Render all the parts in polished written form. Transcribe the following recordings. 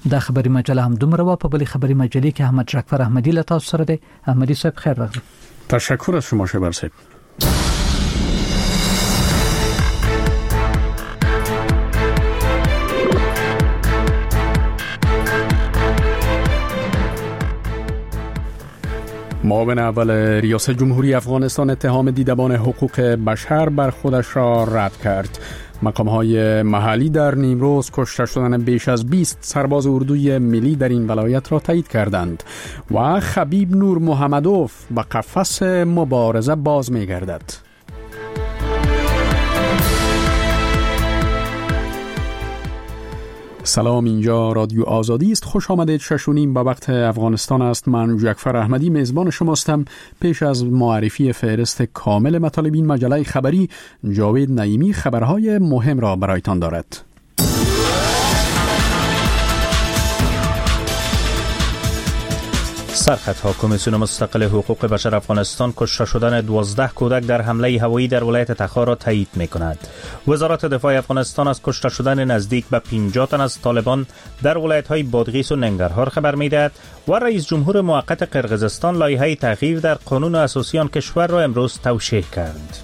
دا خبری مجله هم دومره و په بلې خبری مجلې کې احمد شکفر احمدی له تاسو سره دی. احمدی صاحب خیر راغلی. تشکر از شما شبر صاحب. معاون اول ریاست جمهوری افغانستان اتهام دیدبان حقوق بشر بر خودش را رد کرد. مقام‌های محلی در نیمروز کشته شدن بیش از 20 سرباز اردوی ملی در این ولایت را تایید کردند و خبیب نور محمدوف به قفس مبارزه باز می‌گردد. سلام، اینجا رادیو آزادی است. خوش آمدید. 6:30 به وقت افغانستان است. من جعفر احمدی میزبان شماستم. پیش از معرفی فهرست کامل مطالب این مجله خبری، جاوید نعیمی خبرهای مهم را برایتان دارد. سرخطها کمیسیون مستقل حقوق بشر افغانستان کشته شدن 12 کودک در حمله هوایی در ولایت تخار را تایید می‌کند. وزارت دفاع افغانستان از کشته شدن نزدیک به 50 تن از طالبان در ولایت‌های بادغیس و ننگرهار خبر می‌دهد و رئیس جمهور موقت قرقیزستان لایحه تغییر در قانون اساسی آن کشور را امروز توشیح کرد.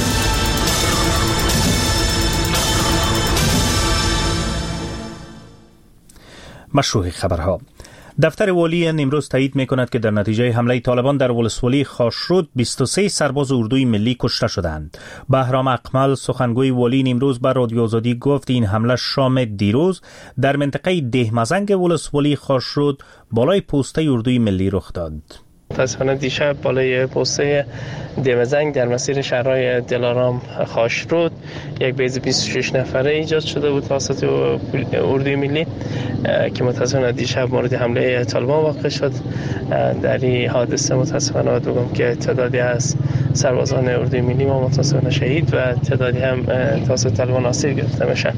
مشروع خبرها. دفتر والی نیمروز تایید می‌کند که در نتیجه حمله طالبان در ولسوالی خاشرود 23 سرباز اردوی ملی کشته شدند. بهرام اقمل سخنگوی والی نیمروز به رادیو آزادی گفت این حمله شام دیروز در منطقه دهمزنگ ولسوالی خاشرود بالای پوسته اردوی ملی رخ داد. متاسفانه دیشب بالای پوسته دمزنگ در مسیر شهرهای دلارام خاشرود یک بیض 26 نفره ایجاد شده بود توسط اردوی ملی که متاسفانه دیشب مورد حمله طالبان واقع شد. در این حادثه متاسفانه باید بگم که تعدادی از سربازان اردوی ملی ما متاسفانه شهید و تعدادی هم توسط طالبان اسیر گرفته میشن.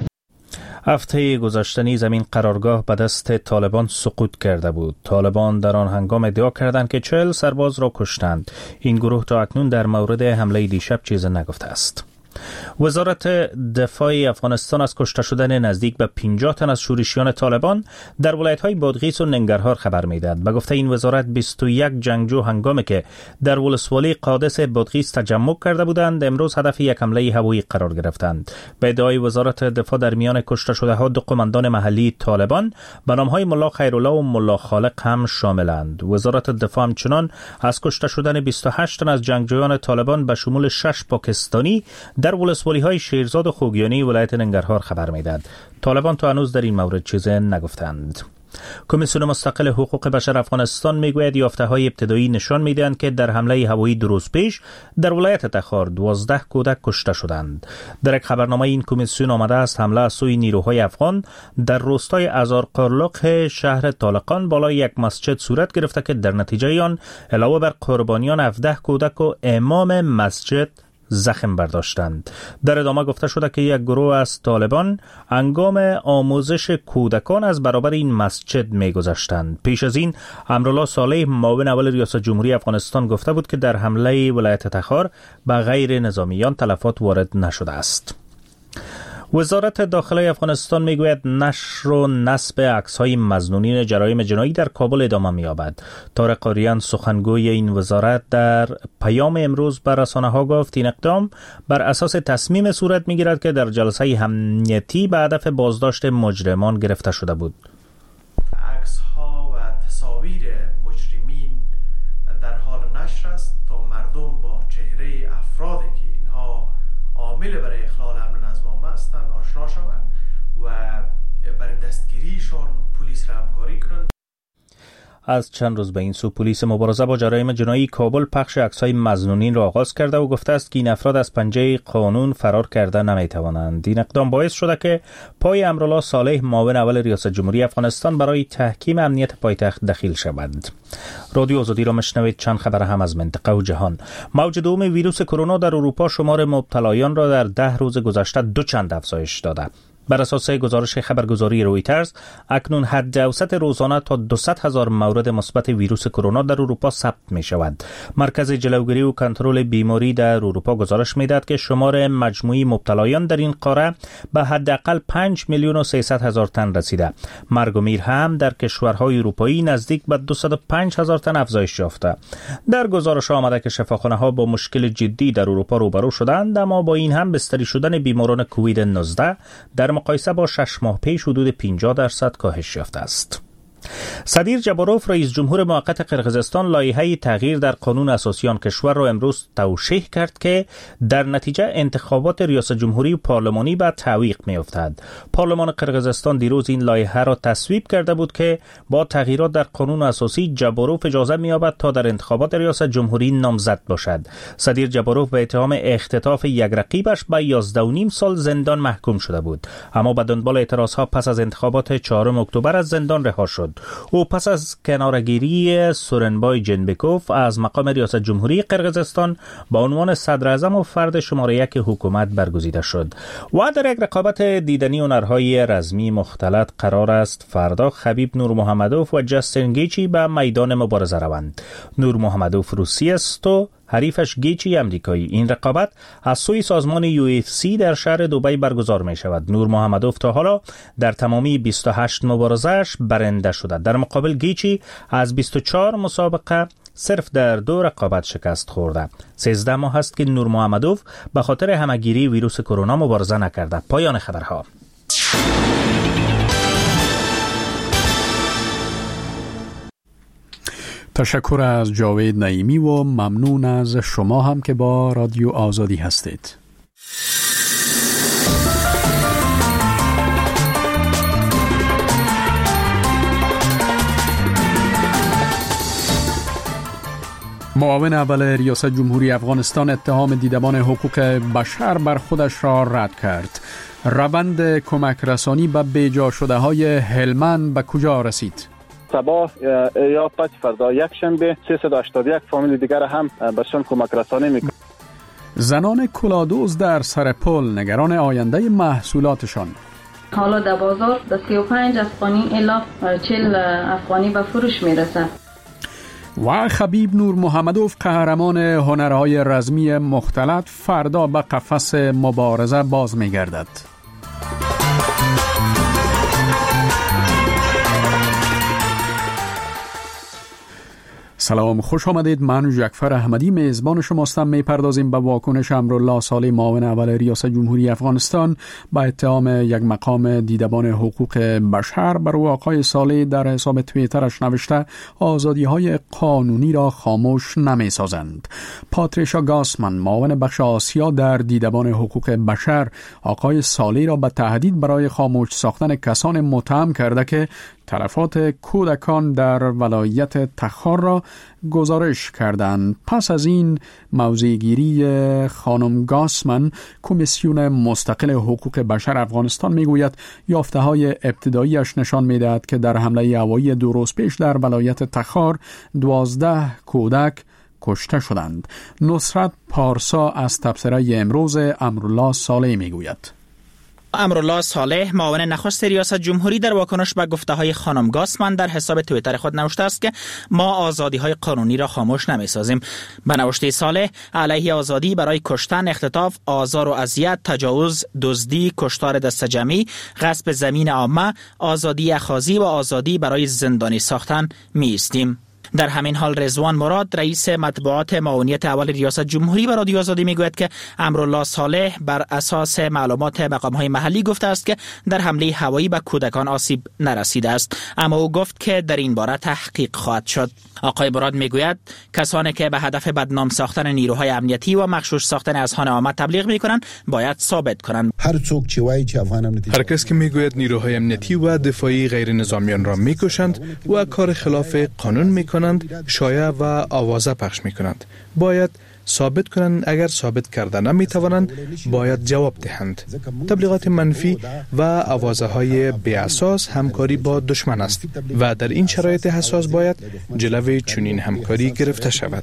هفته گذشته نیز زمین قرارگاه به دست طالبان سقوط کرده بود. طالبان در آن هنگام ادعا کردند که 40 سرباز را کشتند. این گروه تا اکنون در مورد حمله دیشب چیزی نگفته است. وزارت دفاع افغانستان از کشته شدن نزدیک به 50 تن از شورشیان طالبان در ولایت‌های بادغیس و ننگرهار خبر می‌دهد. به گفته این وزارت 21 جنگجو هنگامی که در ولسوالی قادس بادغیس تجمع کرده بودند امروز هدف یک حمله هوایی قرار گرفتند. به ادعای وزارت دفاع در میان کشته شده‌ها 2 قماندان محلی طالبان به نام‌های ملا خیرالله و ملا خالق هم شاملند. وزارت دفاع همچنان از کشته شدن 28 تن از جنگجویان طالبان به شمول 6 پاکستانی در ولسوالی‌های شیرزاد و خوگیانی ولایت ننگرهار خبر می‌دهد. طالبان تا هنوز در این مورد چیزی نگفتند. کمیسیون مستقل حقوق بشر افغانستان میگوید یافته‌های ابتدایی نشان می‌دهند که در حمله هوایی 2 روز پیش در ولایت تخار 12 کودک کشته شدند. در یک خبرنامه این کمیسیون آمده است حمله از سوی نیروهای افغان در روستای ازارقارلق شهر طالقان بالای یک مسجد صورت گرفته که در نتیجه آن علاوه بر قربانیان 17 کودک و امام مسجد زخم برداشتند. در ادامه گفته شده که یک گروه از طالبان هنگام آموزش کودکان از برابر این مسجد می‌گذشتند. پیش از این امرالله صالح معاون اول ریاست جمهوری افغانستان گفته بود که در حمله ولایت تخار به غیر نظامیان تلفات وارد نشده است. وزارت داخلی افغانستان میگوید نشر و نصب عکس‌های مظنونین جرایم جنایی در کابل ادامه می‌یابد. طارق قاریان سخنگوی این وزارت در پیام امروز بر رسانه‌ها گفت این اقدام بر اساس تصمیم صورت می‌گیرد که در جلسه امنیتی به هدف بازداشت مجرمان گرفته شده بود. عکس‌ها و تصاویر مجرمین در حال نشر است تا مردم با چهره افرادی که اینها عامل برای اخلال امن نظم هستند آشنا شوند و برای دستگیریشان پلیس را همکاری کنند. از چند روز به این سو پلیس مبارزه با جرایم جنایی کابل پخش عکس‌های مظنونین را آغاز کرده و گفته است که این افراد از پنجه قانون فرار کرده نمی‌توانند. این اقدام باعث شده که پای امرالله صالح معاون اول ریاست جمهوری افغانستان برای تحکیم امنیت پایتخت دخیل شود. رادیو آزادی را مشنوید. چند خبر هم از منطقه و جهان. موج دوم ویروس کرونا در اروپا شمار مبتلایان را در 10 روز گذشته 2 چند افزایش داده. بر اساس گزارش خبرگزاری رویترز اکنون حد اوسط روزانه تا 200,000 مورد مثبت ویروس کرونا در اروپا ثبت می شود. مرکز جلوگیری و کنترل بیماری در اروپا گزارش می دهد که شمار مجموعی مبتلایان در این قاره به حداقل 5,300,000 تن رسیده. مرگ و میر هم در کشورهای اروپایی نزدیک به 205,000 تن افزایش یافته. در گزارش آمده که شفاخانه‌ها با مشکل جدی در اروپا روبرو شدند، اما با این هم بستری شدن بیماران کووید 19 در مقایسه با 6 ماه پیش حدود 50% کاهش یافته است. صدیر جباروف رئیس جمهور موقت قرقیزستان لایحه تغییر در قانون اساسی آن کشور را امروز توشیح کرد که در نتیجه انتخابات ریاست جمهوری و پارلمانی به تعویق می‌افتد. پارلمان قرقیزستان دیروز این لایحه را تصویب کرده بود که با تغییرات در قانون اساسی جباروف اجازه می‌یابد تا در انتخابات ریاست جمهوری نامزد باشد. صدیر جباروف به اتهام اختطاف یک رقیبش به 11.5 سال زندان محکوم شده بود، اما به دنبال اعتراضها پس از انتخابات 4 اکتبر از زندان رها شد. او پس از کنارگیری سورنبای جنبکوف از مقام ریاست جمهوری قرقیزستان به عنوان صدر اعظم و فرد شماره 1 حکومت برگزیده شد. و در یک رقابت دیدنی هنرهای رزمی مختلط قرار است فردا خبیب نورمحمدوف و جاستین گیچی به میدان مبارزه روند. نورمحمدوف روسی است و حریفش گیچی امریکایی. این رقابت از سوی سازمان UFC در شهر دبی برگزار می شود. نورمحمدوف تا حالا در تمامی 28 مبارزه‌اش برنده شده. در مقابل گیچی از 24 مسابقه صرف در 2 رقابت شکست خورده. 13 ماه است که نورمحمدوف به خاطر همه‌گیری ویروس کرونا مبارزه نکرده. پایان خبرها. تشکر از جاوید نعیمی و ممنون از شما هم که با رادیو آزادی هستید. معاون اول ریاست جمهوری افغانستان اتهام دیدبان حقوق بشر بر خودش را رد کرد. روند کمک رسانی به بیجا شده های هلمند به کجا رسید؟ صباح یا پس فردا یک شنبه 381 فامیل دیگر هم بهشان کمک رسانی میکنند. زنان کلادوز در سر پل نگران آینده محصولاتشان. حالا در بازار به 35 افغانی الی 40 افغانی به فروش میرسه. و خبیب نورمحمدوف قهرمان هنرهای رزمی مختلط فردا به قفس مبارزه باز میگردد. سلام، خوش آمدید. من جعفر احمدی میزبان شماستم. میپردازیم به واکنش امرالله صالح معاون اول ریاست جمهوری افغانستان با اتهام یک مقام دیدبان حقوق بشر بر او. آقای صالح در حساب توییترش نوشته آزادی‌های قانونی را خاموش نمی‌سازند. پاتریشا گاسمن معاون بخش آسیا در دیدبان حقوق بشر آقای صالح را به تهدید برای خاموش ساختن کسان متهم کرده که تلفات کودکان در ولایت تخار را گزارش کردند. پس از این موضع‌گیری خانم گاسمن، کمیسیون مستقل حقوق بشر افغانستان میگوید یافته‌های ابتداییش نشان می‌دهد که در حمله هوایی 2 روز پیش در ولایت تخار 12 کودک کشته شدند. نصرت پارسا از تبصره امروز امرالله صالح میگوید. امرالله صالح معاون نخست ریاست جمهوری در واکنش به گفته‌های خانم گاسمن در حساب توییتر خود نوشته است که ما آزادی‌های قانونی را خاموش نمی‌سازیم. به نوشته صالح علیه آزادی برای کشتن، اختطاف، آزار و اذیت، تجاوز، دزدی، کشتار دست جمعی، غصب زمین عامه، آزادی اخاذی و آزادی برای زندانی ساختن می‌ایستیم. در همین حال رضوان مراد رئیس مطبوعات معاونیت اول ریاست جمهوری به رادیو آزادی میگوید که امرالله صالح بر اساس معلومات مقام‌های محلی گفته است که در حمله هوایی به کودکان آسیب نرسیده است، اما او گفت که در این باره تحقیق خواهد شد. آقای مراد میگوید کسانی که به هدف بدنام ساختن نیروهای امنیتی و مغشوش ساختن اذهان عامه تبلیغ میکنند باید ثابت کنند. هر کس که میگوید نیروهای امنیتی و دفاعی غیر نظامیان را میکشند و کار خلاف قانون میکنند، شایعه و آوازه پخش میکنند، باید ثابت کنند. اگر ثابت کرده نمیتوانند باید جواب دهند. تبلیغات منفی و آوازه‌های بی اساس همکاری با دشمن است و در این شرایط حساس باید جلوی چنین همکاری گرفته شود.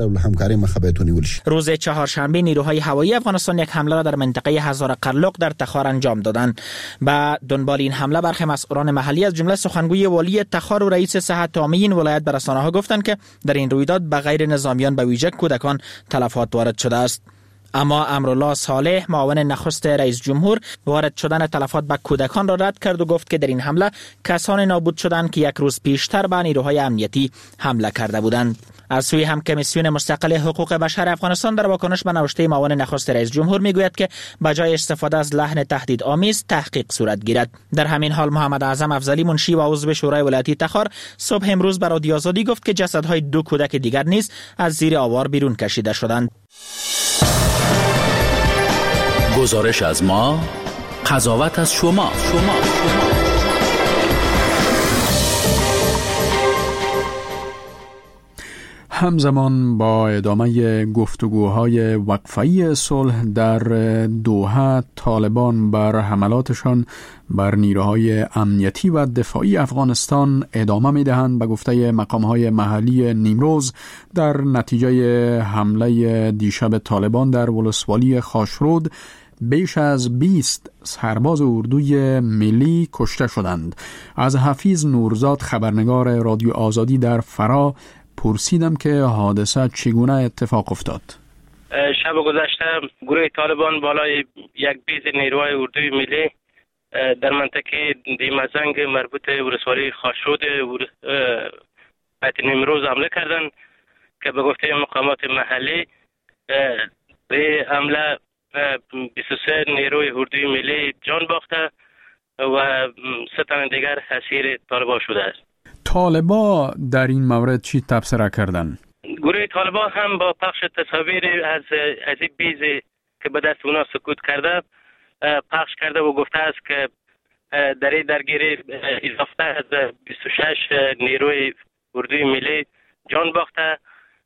روز چهارشنبه نیروهای هوایی افغانستان یک حمله را در منطقه هزار قرلق در تخار انجام دادند. با دنبال این حمله برخی مسئولان محلی از جمله سخنگوی والی تخار و رئیس صحت عامه این ولایت به رسانه‌ها گفتند که در این رویداد به غیر نظامیان به ویژه کودکان تلفات وارد شده است. اما امرالله صالح معاون نخست رئیس جمهور وارد شدن تلفات به کودکان را رد کرد و گفت که در این حمله کسان نابود شدند که یک روز پیشتر به نیروهای امنیتی حمله کرده بودند. از سوی هم کمیسیون مستقل حقوق بشر افغانستان در واکنش به نوشته معاون نخست رئیس جمهور میگوید که بجای استفاده از لحن تهدیدآمیز تحقیق صورت گیرد. در همین حال محمد اعظم افضلی منشی و عضو شورای ولایتی تخار صبح امروز به رادیو آزادی گفت که جسدهای 2 کودک دیگر نیز از زیر آوار بیرون کشیده شدند. گزارش از ما، قضاوت از شما. همزمان با ادامه گفتگوهای وقفه‌ای صلح در دوحه، طالبان بر حملاتشان بر نیروهای امنیتی و دفاعی افغانستان ادامه می‌دهند. به گفته مقام‌های محلی نیمروز، در نتیجه حمله دیشب طالبان در ولسوالی خاشرود بیش از 20 سرباز اردوی ملی کشته شدند. از حفیظ نورزاد، خبرنگار رادیو آزادی در فرا، پرسیدم که حادثه چگونه اتفاق افتاد. شب گذشته گروه طالبان بالای یک بیز نیروهای اردوی ملی در منطقه دیمزنگ مربوط به ولسوالی خاشرود نیمروز حمله کردند که به گفته مقامات محلی به حمله 23 نیروی اردوی ملی جان باخته و 3 تن دیگر اسیر طالبان شده است. طالبان در این مورد چی تبصره کردن؟ گروه طالبان هم با پخش تصاویر از این بیز که به دست اونا سقوط کرده پخش کرده و گفته است که در این درگیری اضافه از 26 نیروی اردوی ملی جان باخته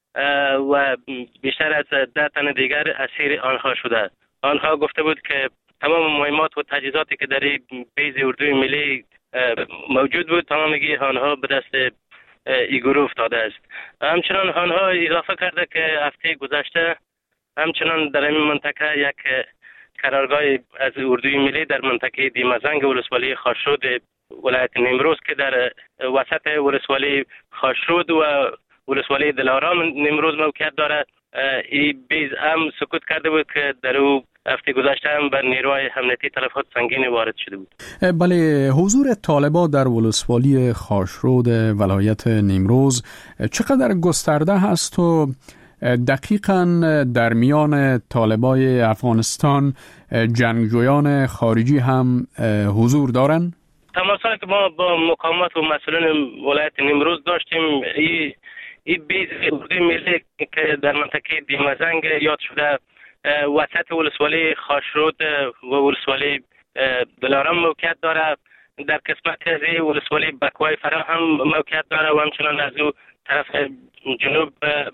و بیشتر از 10 تن دیگر اسیر آنها شده. آنها گفته بود که تمام مهمات و تجهیزاتی که در این بیز اردوی ملی موجود بود تمامی آنها به دست این گروه افتاده است. همچنان آنها اضافه کرده که هفته گذشته همچنان در این منطقه یک قرارگاه از اردوی ملی در منطقه دیمزنگ ولسوالی خاشرود ولایت نیمروز که در وسط ولسوالی خاشرود و ولسوالی دلارام نیمروز موقعیت دارد، این بیز هم سقوط کرده بود که در او هفته گذشته هم بر نیروهای امنیتی تلفات سنگین وارد شده بود. بله، حضور طالبان در ولسوالی خاشرود ولایت نیمروز چقدر گسترده هست و دقیقاً در میان طالبای افغانستان جنگجویان خارجی هم حضور دارند؟ تماسایی که ما با مقامات و مسئولین ولایت نیمروز داشتیم، این بیز اردوی ملی که در منطقه دیمزنگ یاد شده وسط ولسوالی خاشرود و ولسوالی دلارام موقعیت داره، در قسمت از ولسوالی بکوای فرا هم موقعیت داره و همچنان از او طرف جنوب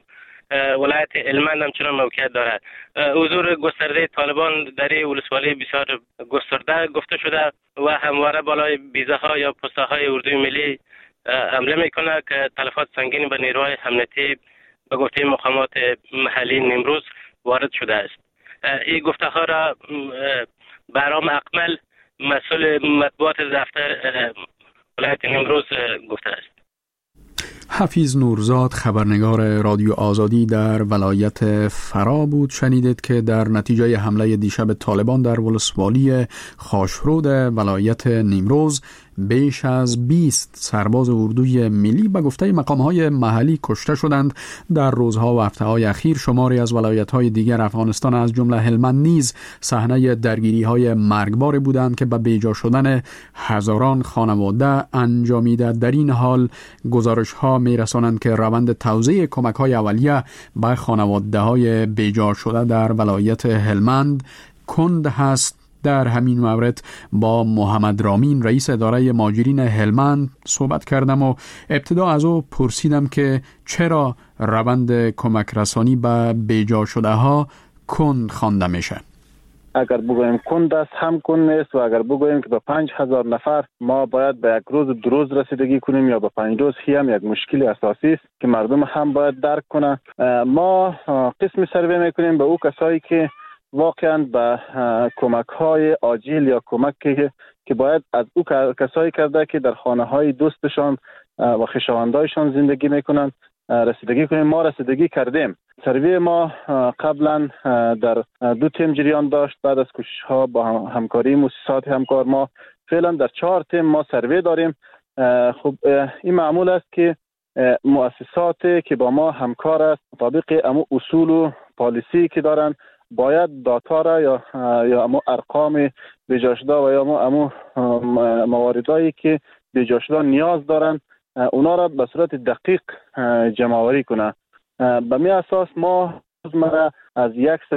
ولایت هلمند همچنان موقعیت داره. حضور گسترده طالبان در ولسوالی بسیار گسترده گفته شده و همواره بالای بیزه ها یا پسته های اردوی ملی حمله میکنه که تلفات سنگین به نیروهای امنیتی به گفته مقامات محلی نیمروز وارد شده است. این گفته ها را برام اکمل مسئول مطبوعات دفتر ولایت نیمروز گفته است. حفیظ نورزاد، خبرنگار رادیو آزادی در ولایت فرا بود. شنیدید که در نتیجه حمله دیشب طالبان در ولسوالی خاشرود ولایت نیمروز بیش از 20 سرباز اردوی ملی به گفته مقام‌های محلی کشته شدند. در روزها و هفته‌های اخیر شماری از ولایت‌های دیگر افغانستان از جمله هلمند نیز صحنه درگیری‌های مرگبار بودند که به بیجا شدن هزاران خانواده انجامیده. در این حال گزارش‌ها می‌رسانند که روند توزیع کمک‌های اولیه به خانواده‌های بیجا شده در ولایت هلمند کند هست. در همین مورد با محمد رامین رئیس اداره مهاجرین هلمند صحبت کردم و ابتدا از او پرسیدم که چرا روند کمک رسانی به بیجا شده ها کند خوانده میشه. اگر بگوییم کند است هم کند نیست و اگر بگوییم که به 5000 نفر ما باید به یک روز 2 روز رسیدگی کنیم یا به 5 روز، هم یک مشکل اساسی است که مردم هم باید درک کنند. ما قسم سروی میکنیم به او کسایی که واقعا به کمک های عاجل یا کمک که باید از او کسایی کرده که در خانه های دوستشان و خویشاوندایشان زندگی میکنند رسیدگی کنیم. ما رسیدگی کردیم. سروی ما قبلا در 2 تیم جریان داشت. بعد از کوشش ها با همکاری مؤسسات همکار ما فعلا در 4 تیم ما سروی داریم. خب این معمول است که مؤسساتی که با ما همکار است مطابق امو اصول و پالیسی که دارن باید داتا را یا امو ارقام بیجا شده و یا امو مواردایی که بیجا شده نیاز دارن اونا را به صورت دقیق جمع آوری کنه. به می اساس ما از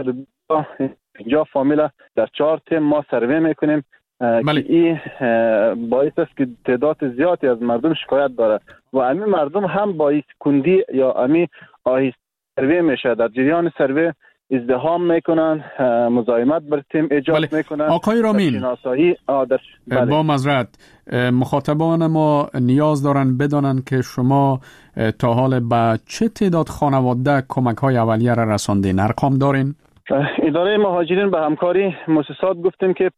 150 فامیل در 4 تیم ما سروی میکنیم که این باعث است که تعداد زیادی از مردم شکایت داره و امی مردم هم باعث کندی یا امی آهسته سروی میشه. در جریان سروی ازدحام میکنن، مزاحمت بر تیم ایجاد میکنن. آقای رامین، با معذرت مخاطبان ما نیاز دارن بدانن که شما تا حال به چه تعداد خانواده کمک های اولیه را رساندین؟ ارقام دارین؟ اداره مهاجرین به همکاری مؤسسات گفتیم که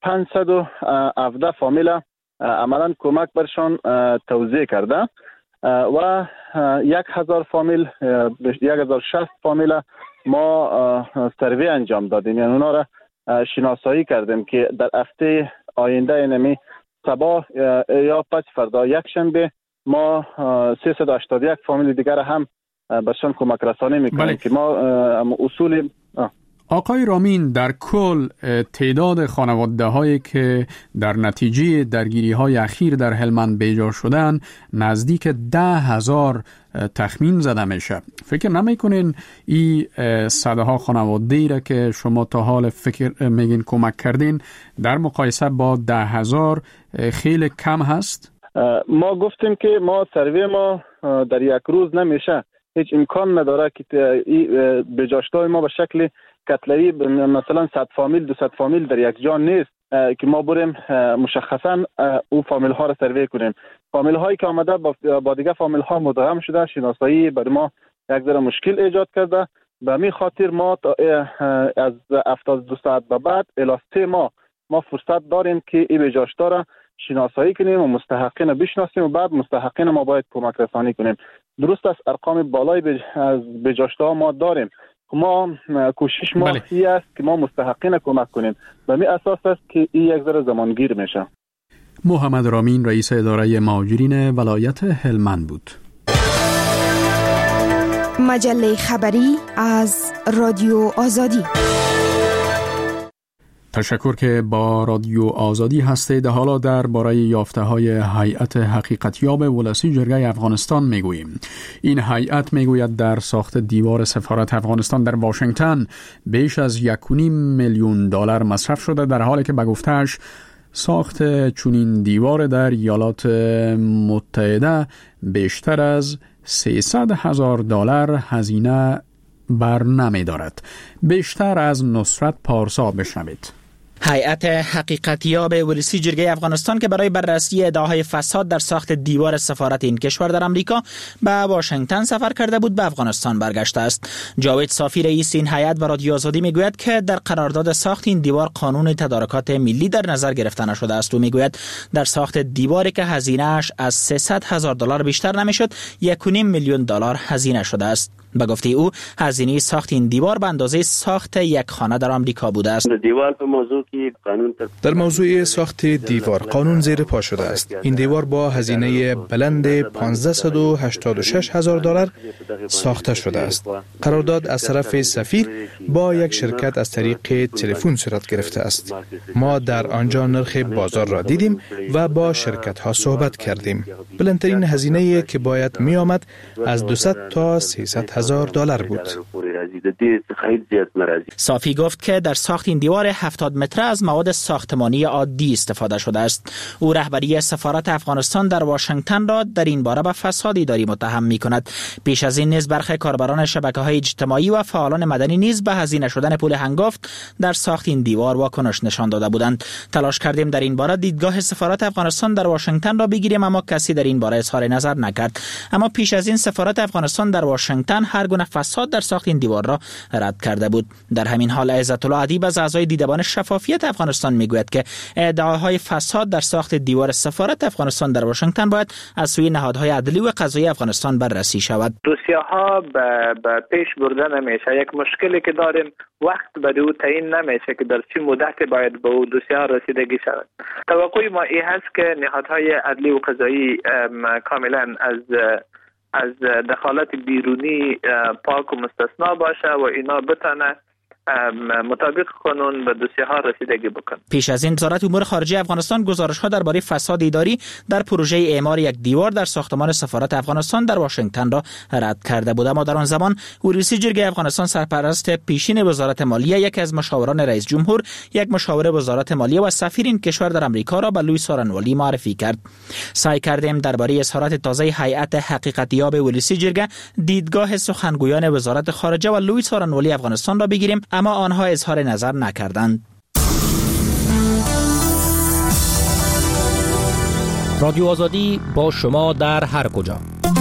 517 فامیل عملا کمک برشان توزیع کرده و 1000 فامیل 1060 فامیل ما سروی انجام دادیم، یعنی اونا را شناسایی کردیم که در هفته آینده اینمی صباح یا پس فردا یک شنبه ما 381 فامیل دیگر هم برشان کمک رسانی میکنیم که ما اصول آقای رامین، در کل تعداد خانواده هایی که در نتیجه درگیری های اخیر در هلمند بیجا شدن نزدیک 10,000 تخمین زده میشه. فکر نمیکنین این صدها خانواده ای را که شما تا حال فکر میگین کمک کردین در مقایسه با 10,000 خیلی کم هست؟ ما گفتیم که ما سروی ما در یک روز نمیشه. هیچ امکان نداره که بیجاشتای ما به شکل کتلری مثلا 100 فامیل 200 فامیل در یک جا نیست که ما بریم مشخصا او فامیل ها را سروی کنیم. فامیل هایی که آمده با دیگه فامیل ها مدغم شده شناسایی برای ما یک ذره مشکل ایجاد کرده. به همین خاطر ما از 72 ساعت به بعد الی 3 ماه ما فرصت داریم که این بیجاشتا را شناسایی کنیم و مستحقین بشناسیم و بعد مستحقین ما باید کمک رسانی کنیم. درست است ارقام بالای از بیجاشتا ما داریم. ما کوشش ما این است که ما مستحقین کمک کنیم. به می اساس است که این یک ذره زمانگیر میشه. محمد رامین رئیس اداره مهاجرین ولایت هلمند بود. مجله خبری از رادیو آزادی. تشکر که با رادیو آزادی هستید. حالا درباره یافته‌های هیئت حقیقتیاب ولسی جرگه افغانستان میگوییم. این هیئت میگوید در ساخت دیوار سفارت افغانستان در واشنگتن بیش از 1.5 میلیون دلار مصرف شده، در حالی که به گفته‌اش ساخت چنین دیوار در ایالات متحده بیشتر از 300,000 دلار هزینه بر نمی دارد. بیشتر از نصرت پارسا بشنوید. هیئت حقیقتیاب ولسی جرگه افغانستان که برای بررسی ادعاهای فساد در ساخت دیوار سفارت این کشور در امریکا به واشنگتن سفر کرده بود به افغانستان برگشته است. جاوید صافی رئیس این هیئت و رادیو آزادی میگوید که در قرارداد ساخت این دیوار قانون تدارکات ملی در نظر گرفته نشده است و میگوید در ساخت دیواری که هزینه‌اش از 300,000 دلار بیشتر نمیشد 1.5 میلیون دلار هزینه شده است. به گفته او هزینه ساخت این دیوار به اندازه ساخت یک خانه در آمریکا بوده است. در موضوع ساخت دیوار قانون زیر پا شده است. این دیوار با هزینه بلند 1,586,000 دلار ساخته شده است. قرارداد از طرف سفیر با یک شرکت از طریق تلفن صورت گرفته است. ما در آنجا نرخ بازار را دیدیم و با شرکت ها صحبت کردیم. بلندترین هزینه که باید می آمد از 200 تا 300,000 دلار بود. لرزیده، دیر خیلی زیاد لرزید. صافی گفت که در ساخت این دیوار 70 متره از مواد ساختمانی عادی استفاده شده است. او رهبری سفارت افغانستان در واشنگتن را در این باره به فساد اداری متهم می‌کند. پیش از این نیز برخی کاربران شبکه‌های اجتماعی و فعالان مدنی نیز به هزینه شدن پول هنگفت در ساخت این دیوار واکنش نشان داده بودند. تلاش کردیم در این باره دیدگاه سفارت افغانستان در واشنگتن را بگیریم، اما کسی در این باره اظهار نظر نکرد. اما پیش از این سفارت افغانستان در واشنگتن هر گونه فساد در ساخت این دیوار را رد کرده بود. در همین حال عزت الله ادیب از اعضای دیدبان شفافیت افغانستان میگوید که ادعاهای فساد در ساخت دیوار سفارت افغانستان در واشنگتن باید از سوی نهادهای عدلی و قضایی افغانستان بررسی شود. روسیه‌ها به پیش بردن نمیشه. یک مشکلی که داریم، وقت به او تعیین نمیشه که در چه مدتی باید به او دوسیه رسیدگی شود. توقع ما این هست که نهادهای عدلی و قضایی کاملا از دخالت بیرونی پاک و مستثنا باشه و اینا بتونه مطابق قانون به دوسیه ها رسیدگی بکن. پیش از این وزارت امور خارجه افغانستان گزارش ها درباره فساد اداری در پروژه اعمار یک دیوار در ساختمان سفارت افغانستان در واشنگتن را رد کرده بود. اما در آن زمان رییس جرگه افغانستان سرپرست پیشین وزارت مالیه، یکی از مشاوران رئیس جمهور، یک مشاور وزارت مالیه و سفیر این کشور در امریکا را به لوئیس سارنوالی معرفی کرد. سعی کردیم درباره اظهارات تازه هیئت حقیقتیاب رییس جرگه دیدگاه سخنگویان وزارت خارجه و لوئیس سارنوالی افغانستان را بگیریم، اما آنها اظهار نظر نکردند. رادیو آزادی با شما در هر کجا.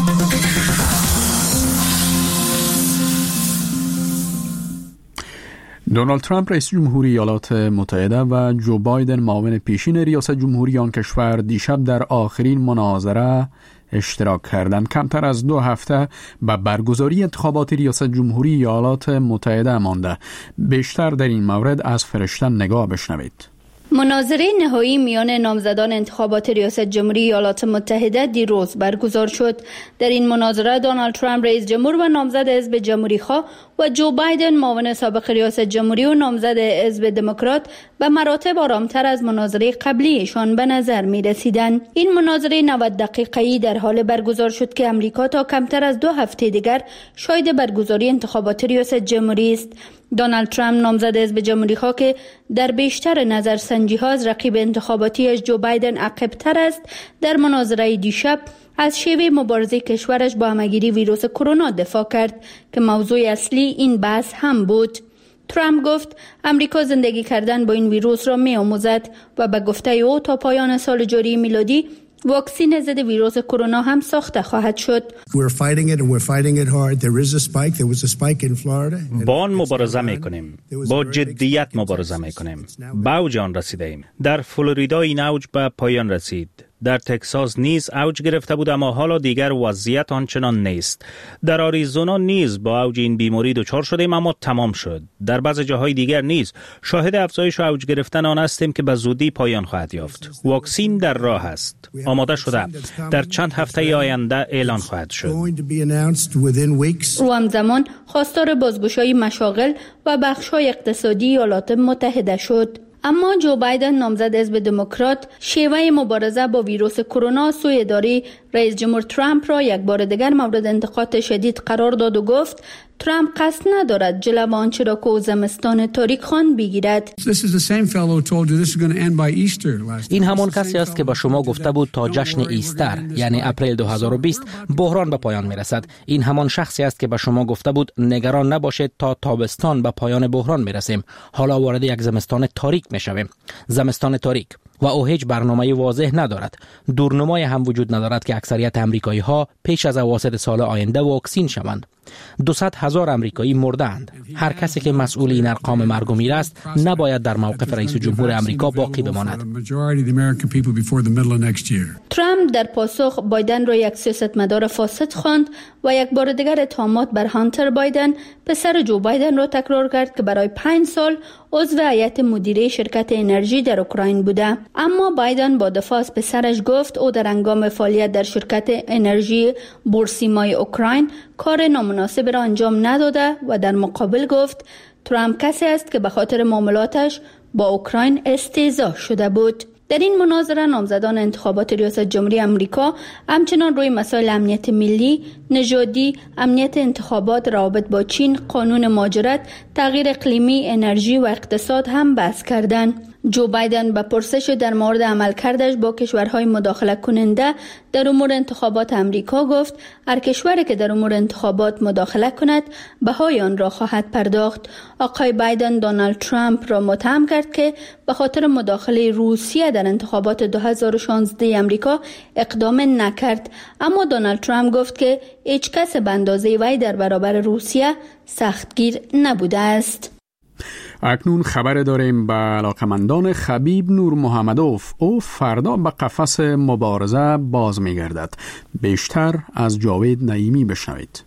دونالد ترامپ رئیس جمهوری ایالات متحده و جو بایدن معاون پیشین ریاست جمهوری آن کشور دیشب در آخرین مناظره اشتراک کردند. کمتر از 2 هفته به برگزاری انتخابات ریاست جمهوری ایالات متحده مانده. بیشتر در این مورد از فرشتن نگاه بشنوید. مناظره نهایی میان نامزدان انتخابات ریاست جمهوری ایالات متحده دیروز برگزار شد. در این مناظره دونالد ترامپ رئیس جمهور و نامزد حزب جمهوری‌خواه و جو بایدن معاون سابق ریاست جمهوری و نامزد حزب دموکرات به مراتب آرامتر از مناظره قبلیشان به نظر می رسیدند. این مناظره 90 دقیقه‌ای در حال برگزار شد که امریکا تا کمتر از 2 هفته دیگر شاهد برگزاری انتخابات ریاست جمهوری است. دونالد ترامپ نامزد حزب جمهوری‌خواه که در بیشتر نظرسنجی‌ها از رقیب انتخاباتیش جو بایدن عقب‌تر است، در مناظره دیشب از شیوه مبارزه کشورش با همه‌گیری ویروس کرونا دفاع کرد که موضوع اصلی این بحث هم بود. ترامپ گفت امریکا زندگی کردن با این ویروس را می‌آموزد و به گفته او تا پایان سال جاری میلادی واکسن ضد ویروس کرونا هم ساخته خواهد شد. با آن مبارزه می‌کنیم. با جدیت مبارزه می‌کنیم. به اوج آن رسیدیم. در فلوریدا این اوج به پایان رسید. در تگزاس نیز اوج گرفته بود، اما حالا دیگر وضعیت آنچنان نیست. در آریزونا نیز با اوج این بیماری دچار شدیم، اما تمام شد. در بعض جاهای دیگر نیز شاهد افزایش و اوج گرفتن آن هستیم که به زودی پایان خواهد یافت. واکسن در راه است. آماده شده. در چند هفته آینده اعلان خواهد شد. رو همزمان خواستار بازگشایی مشاغل و بخش‌های اقتصادی ایالات متحده شد. اما جو بایدن نامزد حزب دموکرات شیوه مبارزه با ویروس کرونا سوی اداره رئیس جمهور ترامپ را یک بار دیگر مورد انتقاد شدید قرار داد و گفت ترامپ قصد ندارد جلو آنچه را که زمستان تاریک خوان بگیرد. این همان کسی است که به شما گفته بود تا جشن ایستر یعنی اپریل 2020 بحران به پایان میرسد. این همان شخصی است که به شما گفته بود نگران نباشید تا تابستان به پایان بحران میرسیم. حالا وارد یک زمستان تاریک میشویم. زمستان تاریک و او هیچ برنامه واضح ندارد. دورنمای هم وجود ندارد که اکثریت امریکایی ها پیش از اواسط سال آینده واکسین شوند. 200,000 امریکایی مردند. هر کسی که مسئول این ارقام مرگ و میر است نباید در موقف رئیس جمهور امریکا باقی بماند. ترامپ در پاسخ بایدن را یک سیاستمدار فاسد خواند و یک بار دیگر اتهامات بر هانتر بایدن پسر جو بایدن را تکرار کرد که برای 5 سال عضو هیئت مدیره شرکت انرژی در اوکراین بوده. اما بایدن با دفاع از پسرش گفت او در هنگام فعالیت در شرکت انرژی بورسیمای اوکراین کار نامناسب را انجام نداده و در مقابل گفت ترامپ کسی است که به خاطر معاملاتش با اوکراین استهزا شده بود. در این مناظره نامزدان انتخابات ریاست جمهوری آمریکا همچنان روی مسائل امنیت ملی، نژادی، امنیت انتخابات، روابط با چین، قانون مهاجرت، تغییر اقلیمی، انرژی و اقتصاد هم بحث کردند. جو بایدن به پرسش در مورد عملکردش با کشورهای مداخله کننده در امور انتخابات آمریکا گفت هر کشوری که در امور انتخابات مداخله کند بهای آن را خواهد پرداخت. آقای بایدن دونالد ترامپ را متهم کرد که به خاطر مداخله روسیه در انتخابات 2016 آمریکا اقدام نکرد، اما دونالد ترامپ گفت که هیچ کس به اندازه وی در برابر روسیه سختگیر نبوده است. اکنون خبر داریم به علاقمندان خبیب نورمحمدوف. او فردا به قفس مبارزه باز می گردد. بیشتر از جاوید نعیمی بشنوید.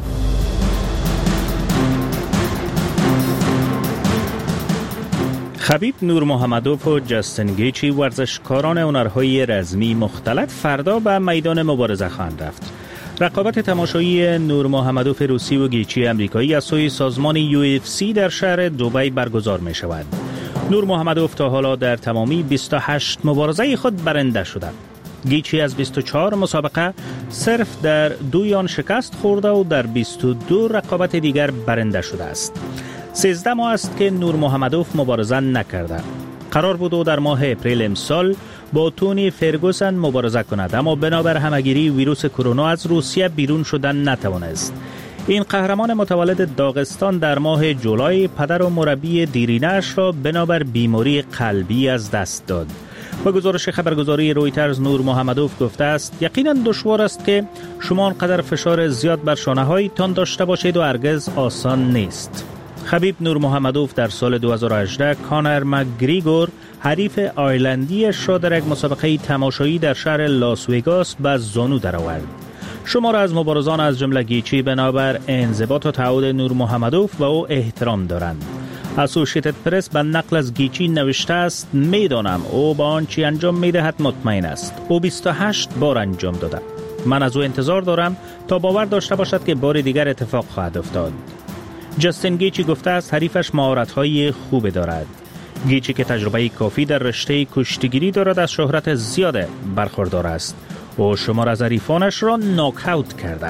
خبیب نورمحمدوف و جاستین گیچی ورزشکاران هنرهای رزمی مختلط فردا به میدان مبارزه خواهند رفت. رقابت تماشایی نورمحمدوف روسی و گیچی امریکایی از سوی سازمان UFC در شهر دبی برگزار می شود. نورمحمدوف تا حالا در تمامی 28 مبارزه خود برنده شده. گیچی از 24 مسابقه صرف در 2 آن شکست خورده و در 22 رقابت دیگر برنده شده است. 13 ماه است که نورمحمدوف مبارزه نکرده. قرار بود او در ماه اپریل امسال با تونی فرگوسن مبارزه کند، اما بنابر همهگیری ویروس کرونا از روسیه بیرون شدن نتوانست. این قهرمان متولد داغستان در ماه جولای پدر و مربی دیرینه‌اش را بنابر بیماری قلبی از دست داد. با گزارش خبرگزاری رویترز نورمحمدوف گفته است یقینا دشوار است که شما آنقدر فشار زیاد بر شانه‌هایتان داشته باشید و هرگز آسان نیست. خبیب نورمحمدوف در سال 2018 کانر مکگریگور حریف آیرلندیش را در یک مسابقه تماشایی در شهر لاس وگاس به زانو درآورد. شمار از مبارزان از جمله گیچی بنابر انضباط و تعهد نورمحمدوف و او احترام دارند. اسوشیتد پرس به نقل از گیچی نوشته است میدانم او با آنچه انجام میدهد مطمئن است. او 28 بار انجام داده. من از او انتظار دارم تا باور داشته باشد که بار دیگر اتفاق خواهد افتاد. جاستین گیچی گفته است حریفش مهارت‌های خوب دارد. گیچی که تجربه کافی در رشته کشتیگیری دارد از شهرت زیاد برخوردار است. او شمار از حریفانش را ناک اوت کرده.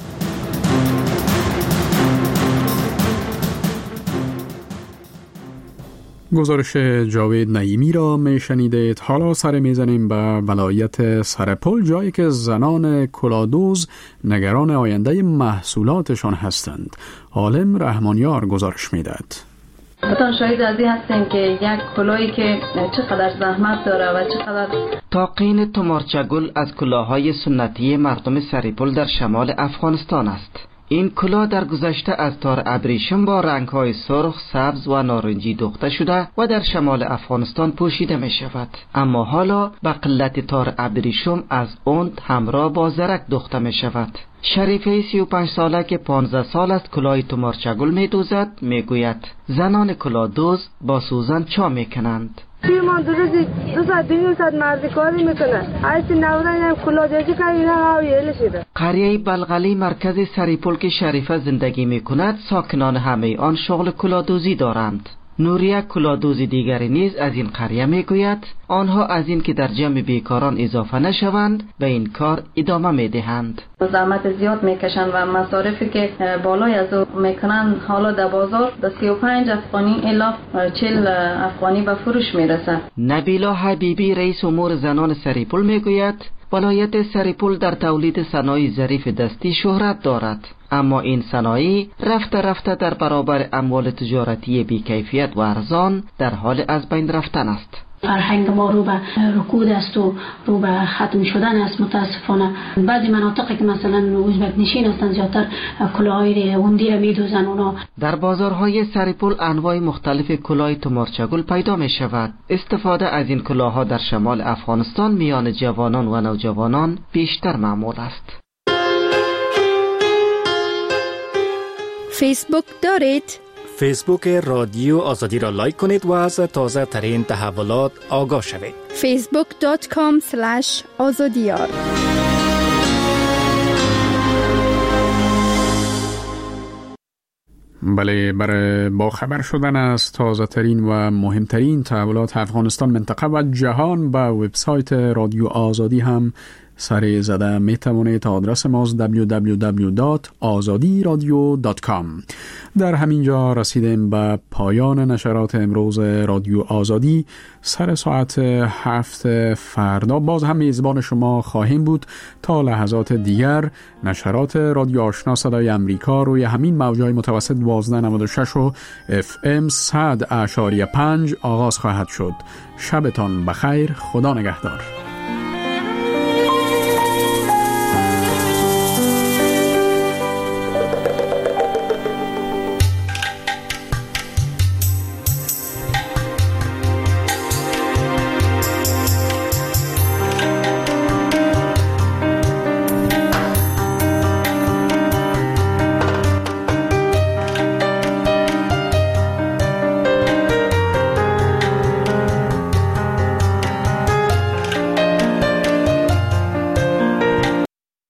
گزارش جاوید نعیمی را میشنیدید. حالا سر میزنیم به ولایت سرپل، جایی که زنان کلادوز نگران آینده محصولاتشان هستند. عالم رحمانیار گزارش میدهد. بتان شاهد از این هستیم که یک کلاهی که چقدر زحمت داره و چقدر تاقین تمارچگل از کلاه‌های سنتی مردم سرپل در شمال افغانستان است. این کلاه در گذشته از تار ابریشم با رنگ‌های سرخ، سبز و نارنجی دوخته شده و در شمال افغانستان پوشیده می شود. اما حالا به قلت تار ابریشم از اون همراه با زرک دوخته می شود. شریفه 35 ساله که 15 سال است کلاه تمارچگل می دوزد می گوید زنان کلاه دوز با سوزن چا می کنند. ما دو ساعت 2 ساعت مرزی کاری میکنه. ایسی نوران کلاه دوزی که اینا هاویل شده. قریه بلغلی مرکز سرپل که شریفه زندگی می کند ساکنان همه آن شغل کلاه دوزی دارند. نوریه کلادوزی دیگری نیز از این قریه می گوید آنها از این که در جمع بیکاران اضافه نشوند به این کار ادامه می دهند. زحمت زیاد میکشن و مصارفی که بالای از او میکنن حالا در بازار در 35 افغانی الی 40 افغانی به فروش میرسه. نبیلا حبیبی رئیس امور زنان سرپل می گوید ولایت سرپل در تولید صنایع ظریف دستی شهرت دارد، اما این صنایع رفته رفته در برابر اموال تجارتی بیکیفیت و ارزان در حال از بین رفتن است. فرهنگ ما رو به رکود است و رو به ختم شدن است. متاسفانه بعضی مناطقی که مثلا ازبک نشین هستند زیادتر کلاه‌های اوندی را می‌دوزن. اونا در بازارهای سرپل انواع مختلف کلاه تمارچگل پیدا می شود. استفاده از این کلاه‌ها در شمال افغانستان میان جوانان و نوجوانان بیشتر معمول است. فیسبوک دارید؟ فیسبوک رادیو آزادی را لایک کنید و از تازه ترین تحولات آگاه شوید. facebook.com/azadiyar. بله، برای با خبر شدن از تازه ترین و مهمترین تحولات افغانستان، منطقه و جهان به وبسایت رادیو آزادی هم سر زده می توانید. آدرس ماست www.azadiradio.com. در همین جا رسیدیم به پایان نشرات امروز رادیو آزادی. سر ساعت 7 فردا باز هم میزبان شما خواهیم بود. تا لحظات دیگر نشرات رادیو آشنا صدای امریکا روی همین موجهای متوسط 1296 و FM 100.5 آغاز خواهد شد. شبتان بخیر. خدا نگهدار.